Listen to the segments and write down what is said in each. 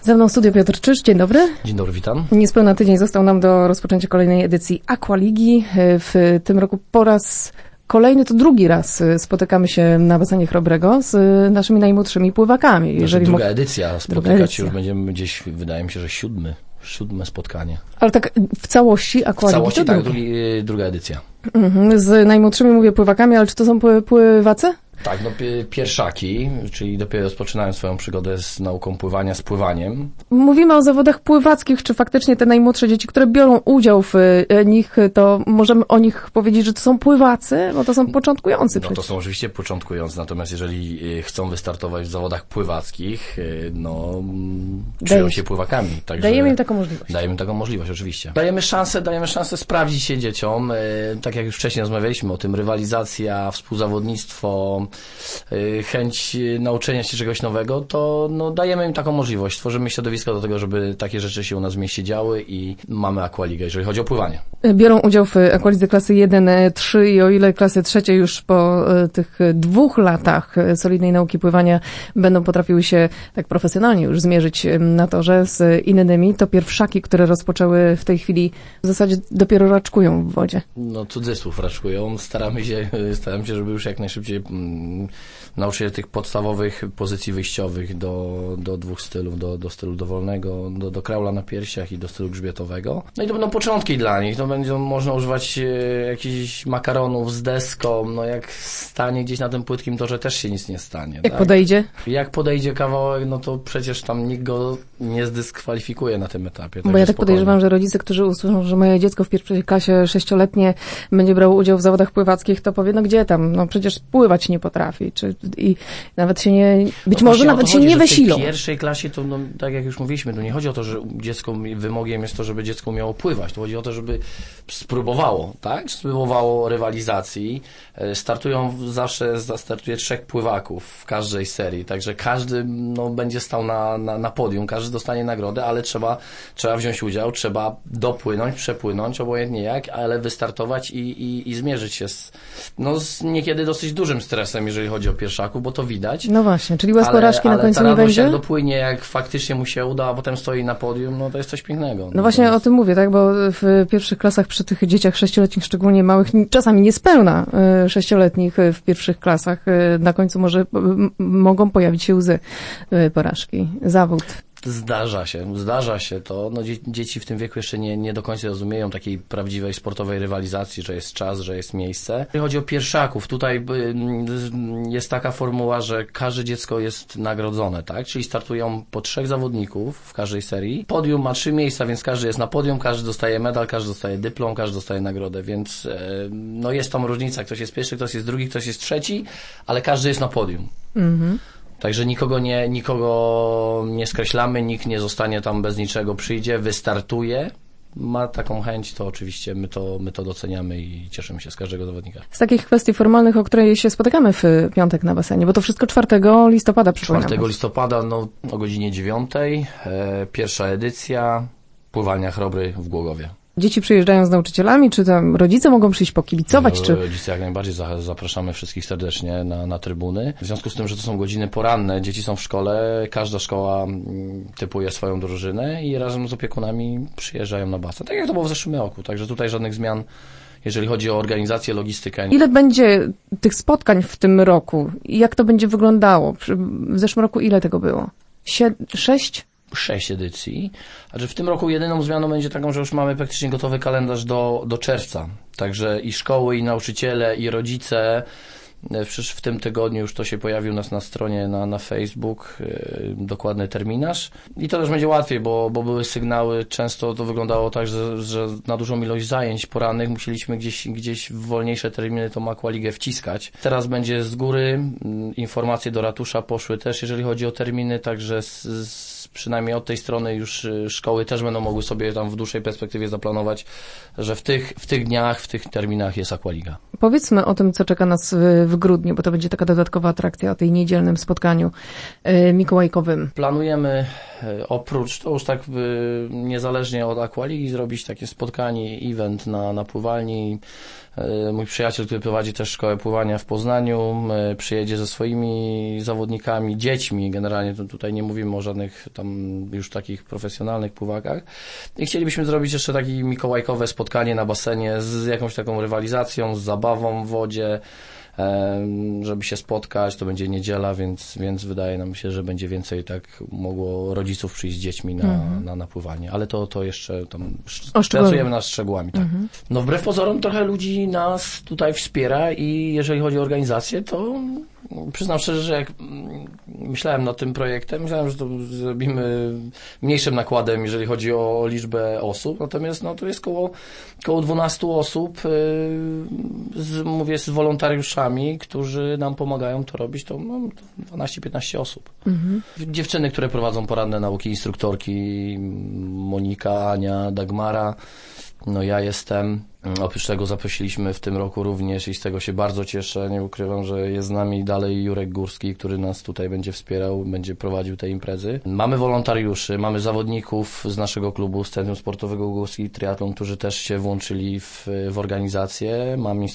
Ze mną studio Piotr Czyż, dzień dobry. Dzień dobry, witam. Niespełna tydzień został nam do rozpoczęcia kolejnej edycji Aqualigi. W tym roku po raz kolejny, to drugi raz spotykamy się na basenie Chrobrego z naszymi najmłodszymi pływakami. Druga edycja, spotykać się już będziemy gdzieś, wydaje mi się, że siódme spotkanie. Ale tak w całości Aqualigi? W całości tak, druga edycja. Z najmłodszymi mówię pływakami, ale czy to są pływacy? Tak, pierwszaki, czyli dopiero rozpoczynają swoją przygodę z nauką pływania, z pływaniem. Mówimy o zawodach pływackich, czy faktycznie te najmłodsze dzieci, które biorą udział w nich, to możemy o nich powiedzieć, że to są pływacy, bo to są początkujący przecież. To są oczywiście początkujący, natomiast jeżeli chcą wystartować w zawodach pływackich, czują się pływakami. Także dajemy im taką możliwość. Dajemy taką możliwość, oczywiście. Dajemy szansę sprawdzić się dzieciom, tak jak już wcześniej rozmawialiśmy o tym, rywalizacja, współzawodnictwo, chęć nauczenia się czegoś nowego, to dajemy im taką możliwość. Tworzymy środowisko do tego, żeby takie rzeczy się u nas w mieście działy i mamy Aqualigę, jeżeli chodzi o pływanie. Biorą udział w Aqualidze klasy 1-3 i o ile klasy trzecie już po tych 2 latach solidnej nauki pływania będą potrafiły się tak profesjonalnie już zmierzyć na torze z innymi, to pierwszaki, które rozpoczęły w tej chwili w zasadzie dopiero raczkują w wodzie. Cudzysłów raczkują. Staramy się, żeby już jak najszybciej nauczyć się tych podstawowych pozycji wyjściowych do 2 stylów, do stylu dowolnego, do kraula na piersiach i do stylu grzbietowego. No i to będą początki dla nich. To będzie można używać jakichś makaronów z deską. Jak stanie gdzieś na tym płytkim torze, też się nic nie stanie. Jak podejdzie? Jak podejdzie kawałek, to przecież tam nikt go nie zdyskwalifikuje na tym etapie. Bo ja tak podejrzewam, że rodzice, którzy usłyszą, że moje dziecko w pierwszej klasie 6-letnie będzie brało udział w zawodach pływackich, to powie, gdzie tam? Przecież pływać nie potrafi. I nawet się nie, być może nawet się nie wysilą. W pierwszej klasie to, tak jak już mówiliśmy, to nie chodzi o to, że dziecko, wymogiem jest to, żeby dziecko umiało pływać. To chodzi o to, żeby spróbowało, tak? Spróbowało rywalizacji. Startuje 3 pływaków w każdej serii, także każdy będzie stał na podium, każdy dostanie nagrodę, ale trzeba wziąć udział, trzeba dopłynąć, przepłynąć, obojętnie jak, ale wystartować i zmierzyć się z niekiedy dosyć dużym stresem, jeżeli chodzi o pierwszaków, bo to widać. No właśnie, czyli łez porażki na końcu nie będzie? Jak dopłynie, jak faktycznie mu się uda, a potem stoi na podium, to jest coś pięknego. No właśnie o tym mówię, tak, bo w pierwszych klasach przy tych dzieciach 6-letnich, szczególnie małych, czasami niespełna 6-letnich w pierwszych klasach, na końcu mogą pojawić się łzy porażki. Zawód. Zdarza się to. Dzieci w tym wieku jeszcze nie do końca rozumieją takiej prawdziwej sportowej rywalizacji, że jest czas, że jest miejsce. Jeżeli chodzi o pierwszaków, tutaj jest taka formuła, że każde dziecko jest nagrodzone, tak? Czyli startują po 3 zawodników w każdej serii. Podium ma 3 miejsca, więc każdy jest na podium, każdy dostaje medal, każdy dostaje dyplom, każdy dostaje nagrodę, więc jest tam różnica. Ktoś jest pierwszy, ktoś jest drugi, ktoś jest trzeci, ale każdy jest na podium. Mhm. Także nikogo nie skreślamy, nikt nie zostanie tam bez niczego, przyjdzie, wystartuje, ma taką chęć, to oczywiście my to doceniamy i cieszymy się z każdego zawodnika. Z takich kwestii formalnych, o której się spotykamy w piątek na basenie, bo to wszystko 4 listopada przypominam. 4 listopada, o godzinie 9, pierwsza edycja pływania Chrobry w Głogowie. Dzieci przyjeżdżają z nauczycielami, czy tam rodzice mogą przyjść pokibicować? Rodzice jak najbardziej zapraszamy wszystkich serdecznie na trybuny. W związku z tym, że to są godziny poranne, dzieci są w szkole, każda szkoła typuje swoją drużynę i razem z opiekunami przyjeżdżają na basen. Tak jak to było w zeszłym roku, także tutaj żadnych zmian, jeżeli chodzi o organizację, logistykę. Ile będzie tych spotkań w tym roku? Jak to będzie wyglądało? W zeszłym roku ile tego było? 6? 6 edycji. Znaczy w tym roku jedyną zmianą będzie taką, że już mamy praktycznie gotowy kalendarz do czerwca. Także i szkoły, i nauczyciele, i rodzice. W tym tygodniu już to się pojawi u nas na stronie, na Facebook, dokładny terminarz. I to też będzie łatwiej, bo były sygnały, często to wyglądało tak, że na dużą ilość zajęć porannych musieliśmy gdzieś w wolniejsze terminy tą Aqualigę wciskać. Teraz będzie z góry, informacje do ratusza poszły też, jeżeli chodzi o terminy, także przynajmniej od tej strony już szkoły też będą mogły sobie tam w dłuższej perspektywie zaplanować, że w tych dniach, w tych terminach jest Aqualiga. Powiedzmy o tym, co czeka nas w grudniu, bo to będzie taka dodatkowa atrakcja o tej niedzielnym spotkaniu mikołajkowym. Planujemy oprócz, to już tak niezależnie od Aqualigi, zrobić takie spotkanie, event na pływalni. Mój przyjaciel, który prowadzi też szkołę pływania w Poznaniu, przyjedzie ze swoimi zawodnikami, dziećmi generalnie, to tutaj nie mówimy o żadnych tam tam już takich profesjonalnych pływakach. I chcielibyśmy zrobić jeszcze takie mikołajkowe spotkanie na basenie z jakąś taką rywalizacją, z zabawą w wodzie, żeby się spotkać. To będzie niedziela, więc wydaje nam się, że będzie więcej tak mogło rodziców przyjść z dziećmi na pływanie. Ale to jeszcze tam pracujemy nad szczegółami. Tak. No wbrew pozorom trochę ludzi nas tutaj wspiera i jeżeli chodzi o organizację, to przyznam szczerze, że jak myślałem nad tym projektem, myślałem, że to zrobimy mniejszym nakładem, jeżeli chodzi o liczbę osób, natomiast no, to jest koło 12 osób, mówię z wolontariuszami, którzy nam pomagają to robić, to no, 12-15 osób. Dziewczyny, które prowadzą poranne nauki, instruktorki, Monika, Ania, Dagmara, no ja jestem. Oprócz tego zaprosiliśmy w tym roku również i z tego się bardzo cieszę, nie ukrywam, że jest z nami dalej Jurek Górski, który nas tutaj będzie wspierał, będzie prowadził te imprezy. Mamy wolontariuszy, mamy zawodników z naszego klubu, z Centrum Sportowego Górski Triathlon, którzy też się włączyli w organizację.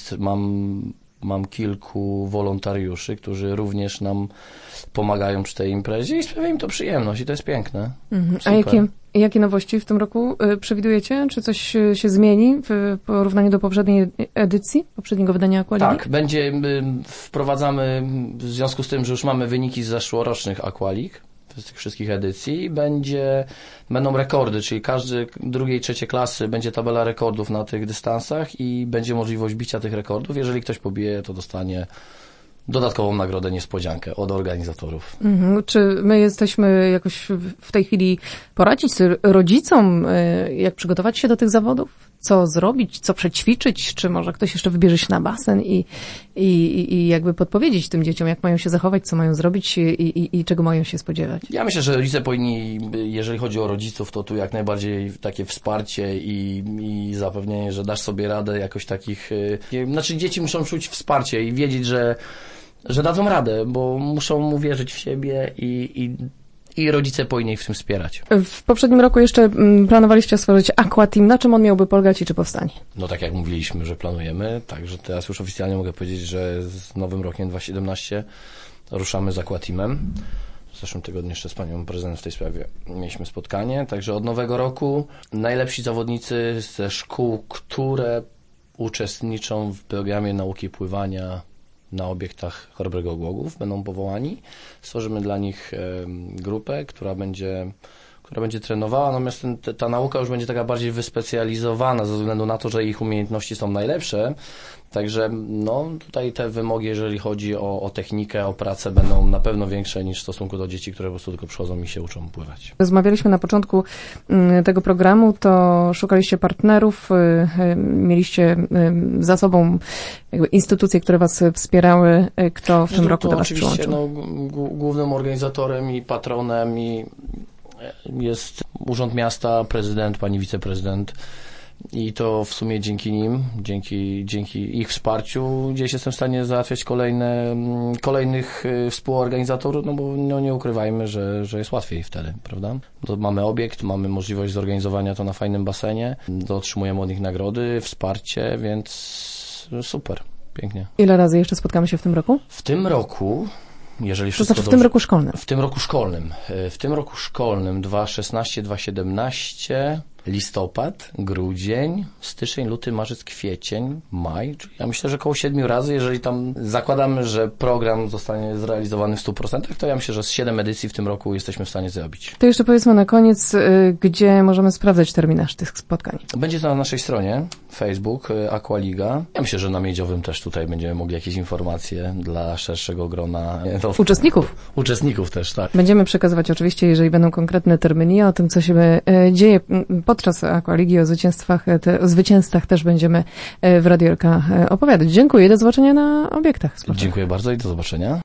Mam kilku wolontariuszy, którzy również nam pomagają przy tej imprezie i sprawia im to przyjemność i to jest piękne. A jakie nowości w tym roku przewidujecie? Czy coś się zmieni w porównaniu do poprzedniej edycji, poprzedniego wydania Aqualigi? Tak, wprowadzamy, w związku z tym, że już mamy wyniki z zeszłorocznych Aqualig, z tych wszystkich edycji, będą rekordy, czyli każdy drugiej, trzeciej klasy będzie tabela rekordów na tych dystansach i będzie możliwość bicia tych rekordów. Jeżeli ktoś pobije, to dostanie dodatkową nagrodę, niespodziankę od organizatorów. Czy my jesteśmy jakoś w tej chwili poradzić rodzicom, jak przygotować się do tych zawodów? Co zrobić, co przećwiczyć? Czy może ktoś jeszcze wybierze się na basen i jakby podpowiedzieć tym dzieciom, jak mają się zachować, co mają zrobić i czego mają się spodziewać? Ja myślę, że rodzice powinni, jeżeli chodzi o rodziców, to tu jak najbardziej takie wsparcie i zapewnienie, że dasz sobie radę jakoś takich... Znaczy dzieci muszą czuć wsparcie i wiedzieć, że dadzą radę, bo muszą uwierzyć w siebie i rodzice powinni ich w tym wspierać. W poprzednim roku jeszcze planowaliście stworzyć Aqua Team. Na czym on miałby polegać i czy powstanie? No tak jak mówiliśmy, że planujemy, także teraz już oficjalnie mogę powiedzieć, że z nowym rokiem 2017 ruszamy z Aqua Teamem. W zeszłym tygodniu jeszcze z panią prezydent w tej sprawie mieliśmy spotkanie, także od nowego roku najlepsi zawodnicy ze szkół, które uczestniczą w programie nauki pływania na obiektach Chorobrego Głogów będą powołani. Stworzymy dla nich grupę, która będzie trenowała, natomiast ta nauka już będzie taka bardziej wyspecjalizowana ze względu na to, że ich umiejętności są najlepsze. Także no, tutaj te wymogi, jeżeli chodzi o technikę, o pracę, będą na pewno większe niż w stosunku do dzieci, które po prostu tylko przychodzą i się uczą pływać. Rozmawialiśmy na początku tego programu, to szukaliście partnerów, mieliście za sobą jakby instytucje, które was wspierały. Kto w tym roku do was przyłączył? No, głównym organizatorem i patronem jest Urząd Miasta, prezydent, pani wiceprezydent i to w sumie dzięki nim, dzięki ich wsparciu gdzieś jestem w stanie załatwiać kolejnych współorganizatorów, no bo no nie ukrywajmy, że jest łatwiej wtedy, prawda? To mamy obiekt, mamy możliwość zorganizowania to na fajnym basenie, otrzymujemy od nich nagrody, wsparcie, więc super, pięknie. Ile razy jeszcze spotkamy się w tym roku? W tym roku... Jeżeli wszystko to znaczy w tym roku szkolnym. W tym roku szkolnym 2016-2017, listopad, grudzień, styczeń, luty, marzec, kwiecień, maj. Czyli ja myślę, że około 7 razy, jeżeli tam zakładamy, że program zostanie zrealizowany w 100%, to ja myślę, że z 7 edycji w tym roku jesteśmy w stanie zrobić. To jeszcze powiedzmy na koniec, gdzie możemy sprawdzać terminarz tych spotkań. Będzie to na naszej stronie Facebook Aqualiga. Ja myślę, że na Miedziowym też tutaj będziemy mogli jakieś informacje dla szerszego grona Uczestników też, tak. Będziemy przekazywać oczywiście, jeżeli będą konkretne terminy, o tym, co się dzieje podczas Aqualigi, o zwycięzcach też będziemy w Radio LK opowiadać. Dziękuję, do zobaczenia na obiektach sportowych. Dziękuję bardzo i do zobaczenia.